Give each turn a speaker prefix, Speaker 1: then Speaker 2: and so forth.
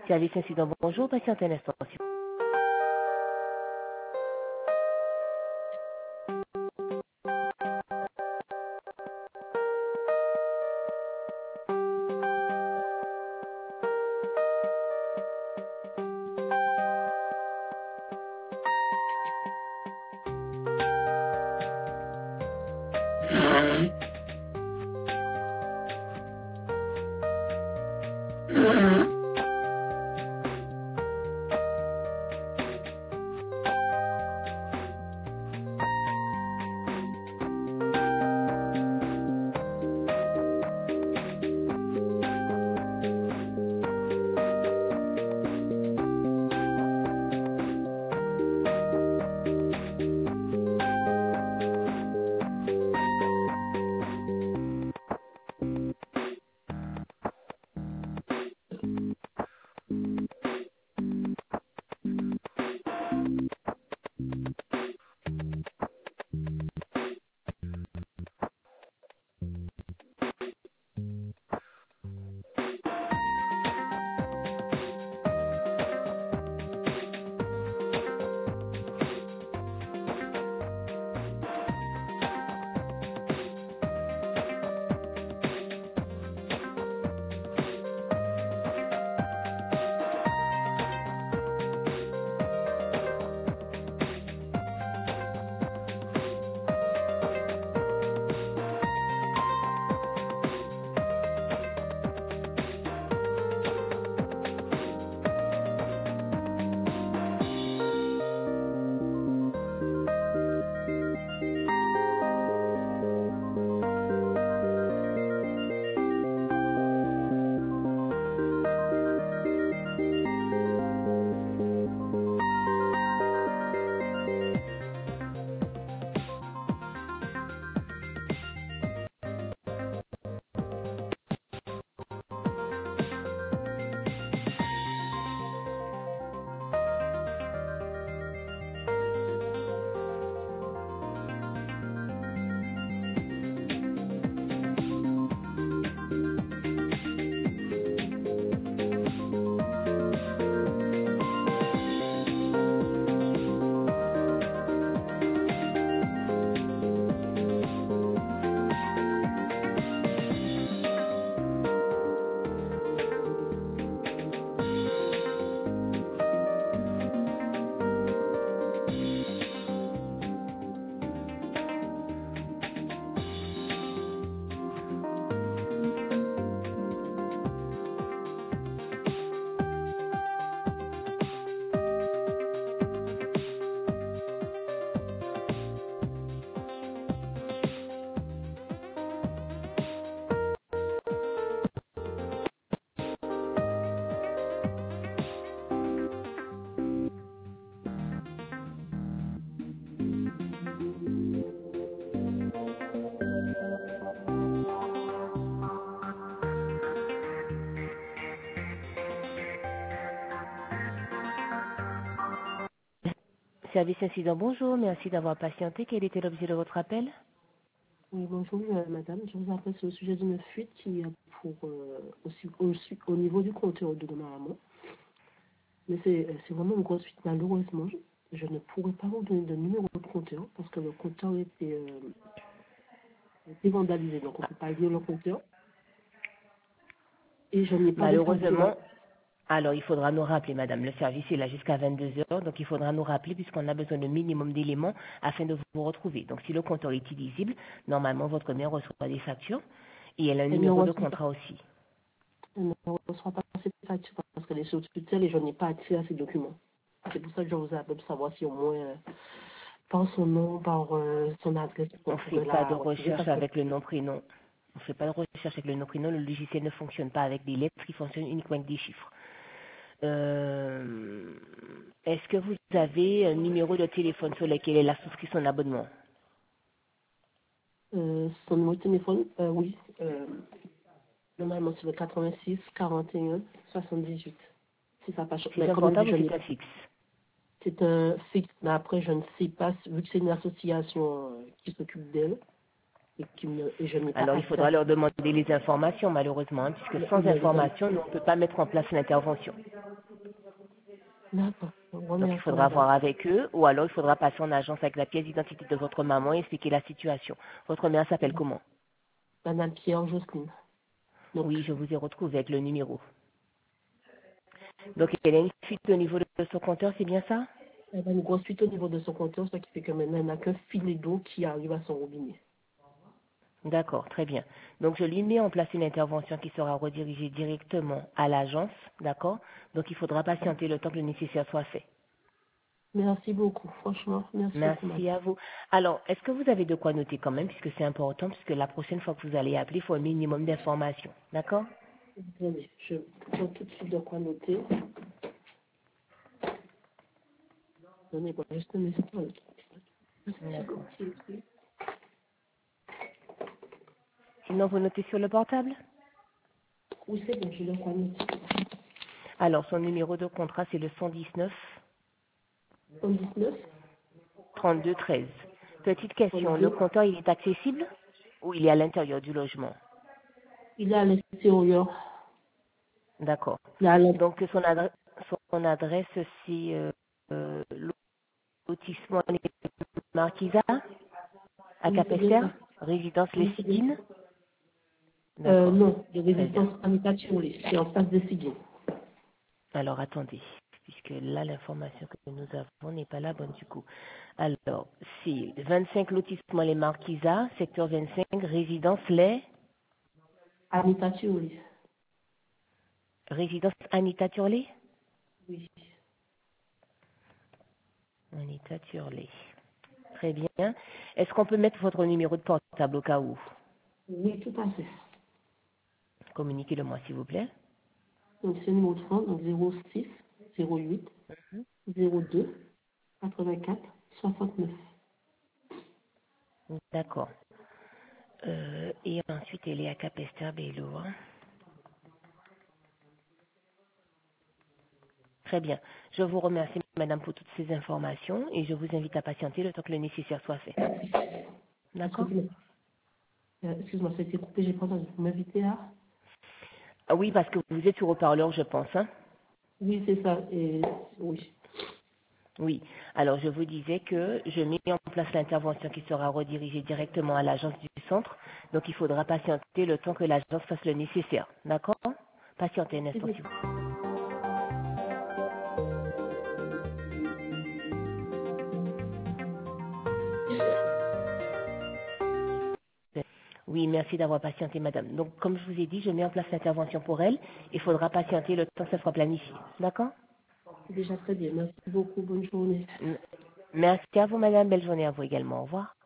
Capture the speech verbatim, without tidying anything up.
Speaker 1: Service incident, bonjour, patiente un instant. Service incident, bonjour, merci d'avoir patienté. Quel était l'objet de votre appel?
Speaker 2: Oui, bonjour euh, madame, je vous appelle sur le sujet d'une fuite qui est pour, euh, aussi, au, au niveau du compteur de ma maman. Mais c'est c'est vraiment une grosse fuite. Malheureusement, je, je ne pourrais pas vous donner de numéro de compteur parce que le compteur était, euh, était vandalisé. Donc on ne peut pas lire le compteur. Et je n'ai pas de facture.
Speaker 1: Malheureusement, alors il faudra nous rappeler, madame. Le service est là jusqu'à vingt-deux heures, donc il faudra nous rappeler puisqu'on a besoin d'un minimum d'éléments afin de vous retrouver. Donc si le compteur est illisible, normalement votre mère reçoit des factures et elle a un
Speaker 2: Elle ne
Speaker 1: numéro de
Speaker 2: reçoit pas,
Speaker 1: contrat aussi.
Speaker 2: elle ne reçoit pas ces factures parce qu'elle est sur tutelle et je n'ai pas accès à ces documents. C'est pour ça que je vous appelle pour savoir si au moins, euh, par son nom, par euh, son adresse, on
Speaker 1: On ne fait
Speaker 2: pourrait
Speaker 1: pas de
Speaker 2: la retrouver.
Speaker 1: recherche
Speaker 2: Parce que
Speaker 1: avec le nom-prénom. On ne fait pas de recherche avec le nom-prénom. Le logiciel ne fonctionne pas avec des lettres, il fonctionne uniquement avec des chiffres. Euh, Est-ce que vous avez un numéro de téléphone sur lequel elle a souscrit son abonnement?
Speaker 2: euh, son numéro de téléphone, euh, oui. Euh, Normalement, c'est le quatre-vingt-six quarante et un soixante-dix-huit. Si ça passe.
Speaker 1: C'est
Speaker 2: Mais
Speaker 1: un
Speaker 2: comme dit,
Speaker 1: portable ou
Speaker 2: je n'ai
Speaker 1: c'est un fixe?
Speaker 2: c'est un fixe. Mais après, je ne sais pas, si- vu que c'est une association euh, qui s'occupe d'elle, et, qui me, et je n'ai pas
Speaker 1: Alors, il
Speaker 2: accès
Speaker 1: faudra
Speaker 2: à
Speaker 1: leur demander les informations, malheureusement, hein, puisque
Speaker 2: le,
Speaker 1: sans
Speaker 2: le, le-
Speaker 1: information, nous, on ne peut pas mettre en place l'intervention.
Speaker 2: D'accord. Je vous
Speaker 1: Donc, il
Speaker 2: remercie,
Speaker 1: faudra
Speaker 2: madame.
Speaker 1: voir avec eux, ou alors il faudra passer en agence avec la pièce d'identité de votre maman et expliquer la situation. Votre mère s'appelle comment?
Speaker 2: Madame Pierre Jocelyne. Donc,
Speaker 1: Oui, je vous ai retrouvé avec le numéro. Donc, elle a une fuite au niveau de son compteur, c'est bien ça?
Speaker 2: elle a une grosse fuite au niveau de son compteur, ce qui fait que maintenant, elle n'a qu'un filet d'eau qui arrive à son robinet.
Speaker 1: D'accord, très bien. Donc, je lui mets en place une intervention qui sera redirigée directement à l'agence, d'accord? Donc, il faudra patienter le temps que le nécessaire soit fait.
Speaker 2: Merci beaucoup, franchement, merci beaucoup, madame.
Speaker 1: Merci à vous. Alors, est-ce que vous avez de quoi noter quand même, puisque c'est important, puisque la prochaine fois que vous allez appeler, il faut un minimum d'informations, d'accord?
Speaker 2: Attendez, je prends tout de suite de quoi noter. Donnez-moi juste un instant.
Speaker 1: D'accord. Sinon, vous notez sur le portable?
Speaker 2: Oui, c'est bon, je le quoi noter.
Speaker 1: Alors, son numéro de contrat, c'est le cent dix-neuf
Speaker 2: cent dix-neuf,
Speaker 1: trente-deux treize. Petite question, le
Speaker 2: trente-deux.
Speaker 1: compteur, il est accessible ou il est à l'intérieur du logement?
Speaker 2: Il est à l'extérieur.
Speaker 1: D'accord.
Speaker 2: Il est à l'intérieur.
Speaker 1: Donc, son adresse, son adresse c'est euh, euh, lotissement Les Marquisas, à
Speaker 2: Oui, c'est bien
Speaker 1: Capesterre,
Speaker 2: ça.
Speaker 1: résidence Les
Speaker 2: Oui, c'est bien ça.
Speaker 1: Sigines.
Speaker 2: Euh,
Speaker 1: D'accord,
Speaker 2: non, de
Speaker 1: très bien.
Speaker 2: résistance Anita Tirolé. C'est en face de Siguen.
Speaker 1: Alors, attendez, puisque là, l'information que nous avons n'est pas la bonne du coup. Alors, c'est vingt-cinq lotissement Les Marquisas, secteur vingt-cinq, résidence Les,
Speaker 2: Anita Tirolé.
Speaker 1: résidence Anita Turlé.
Speaker 2: Oui.
Speaker 1: Anita Turlé. Très bien. Est-ce qu'on peut mettre votre numéro de portable au cas où?
Speaker 2: Oui, tout à fait.
Speaker 1: Communiquez-le-moi, s'il vous plaît.
Speaker 2: Donc, c'est le numéro de France, donc zéro six, zéro huit, zéro deux, quatre-vingt-quatre, soixante-neuf.
Speaker 1: D'accord. Euh, et ensuite, elle est à Capesterre, Bello. Hein. Très bien. Je vous remercie, madame, pour toutes ces informations et je vous invite à patienter le temps que le nécessaire soit fait. D'accord?
Speaker 2: Excusez-moi, euh, excuse-moi, ça a été coupé, j'ai pas entendu. Vous m'invitez à?
Speaker 1: Ah oui, parce que vous êtes sur haut-parleur, je pense. Hein?
Speaker 2: Oui, c'est ça. Et oui.
Speaker 1: Oui. Alors, je vous disais que je mets en place l'intervention qui sera redirigée directement à l'agence du centre. Donc, il faudra patienter le temps que l'agence fasse le nécessaire. D'accord? Patientez un instant, s'il vous plaît. Oui, merci d'avoir patienté, madame. Donc, comme je vous ai dit, je mets en place l'intervention pour elle. Il faudra patienter le temps que ça soit planifié. D'accord?
Speaker 2: C'est déjà très bien. Merci beaucoup. Bonne journée.
Speaker 1: M- Merci à vous, madame. Belle journée à vous également. Au revoir.